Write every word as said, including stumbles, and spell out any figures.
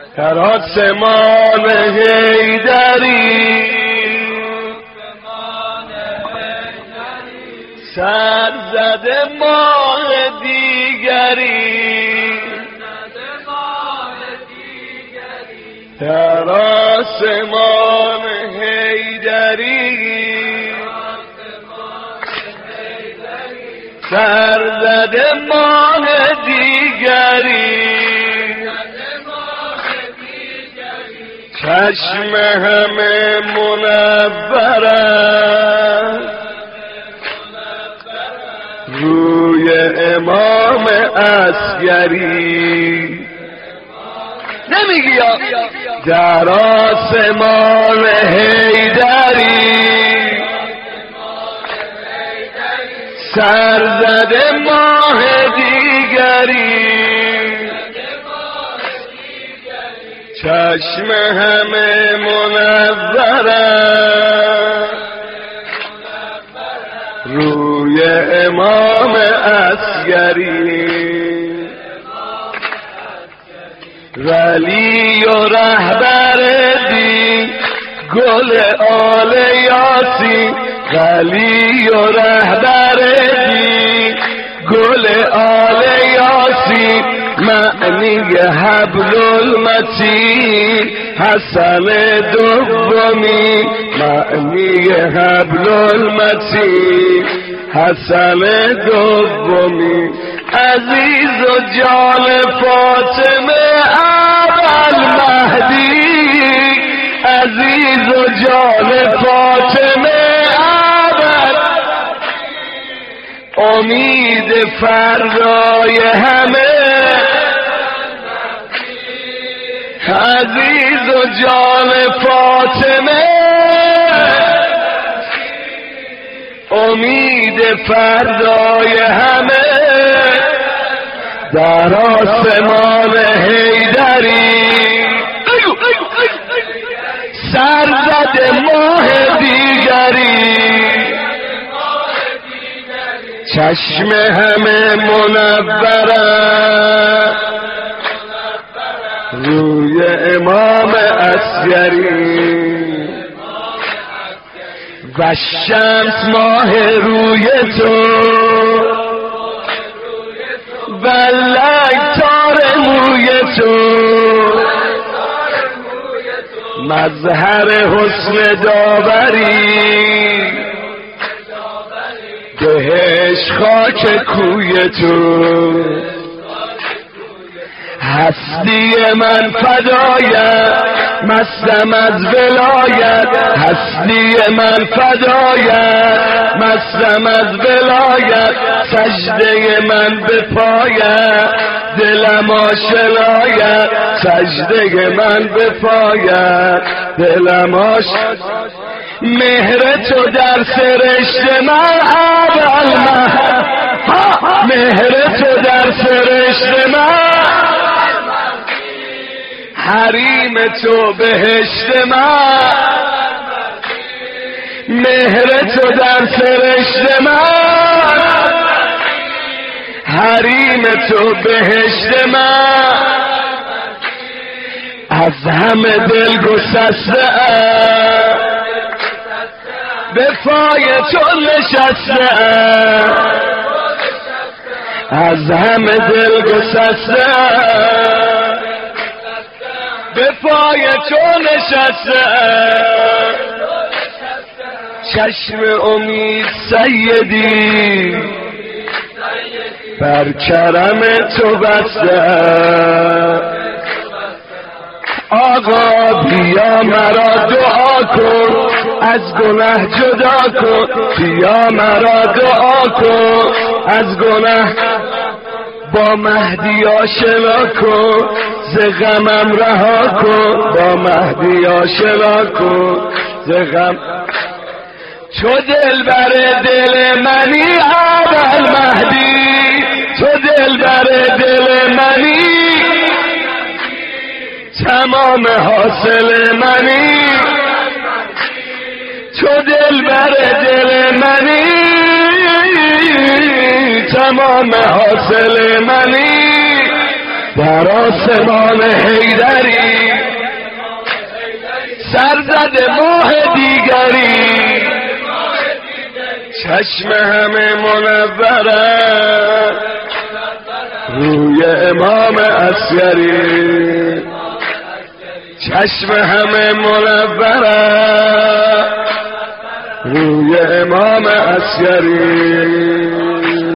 در آسمان حیدری سر زده ماه دیگری در آسمان حیدری سر زده ماه دیگری چشم همه منور است روی امام عسگری. نمیگی یا در آسمان حیدری سر زده ماه دیگری چشم همه منور است روی امام عسگری. ولی و رهبر دین گل آل یاسین ولی و رهبر دین گل آل یاسین معنی حبل المتین حسن دومی معنی حبل المتین حسن دومی عزیز و جان فاطمه اول مهدی عزیز و جان فاطمه اول امید فردای همه عزیز و جان فاطمه امید فردای همه در آسمان حیدری سر زده ماه دیگری چشم همه منور روی امام عسگری و شمس ماه روی تو و لکتار موی تو مظهر حسن داوری دهش خاک کوی تو هستی من فدایت مستم از ولایت هستی من فدایت مستم از ولایت سجده من به پایت دلم آشنایت سجده من به پایت دلم آشنایت مهر تو در سرشت من اول مهر تو در سرشت من حریم تو بهشت من مهر تو در سرشت من حریم تو بهشت من از همه دل گسسته ام به پای تو نشسته ام از همه دل گسسته ام به پای تو نشسته چشم امید سیدی بر کرم تو بسته آقا بیا مرا دعا کن از گناه جدا کن بیا مرا دعا کن از گناه با مهدی آشنا کن ز غمم رها کن با مهدی آشنا کن ز غم چو دل بر دل منی اول مهدی تو دل بر دل منی تمام حاصل منی تو دل بر دل منی تمام حاصل منی در آسمان حیدری صد ماه دیگری چشم همه منوره روی امام عسکری چشم همه منوره روی امام عسکری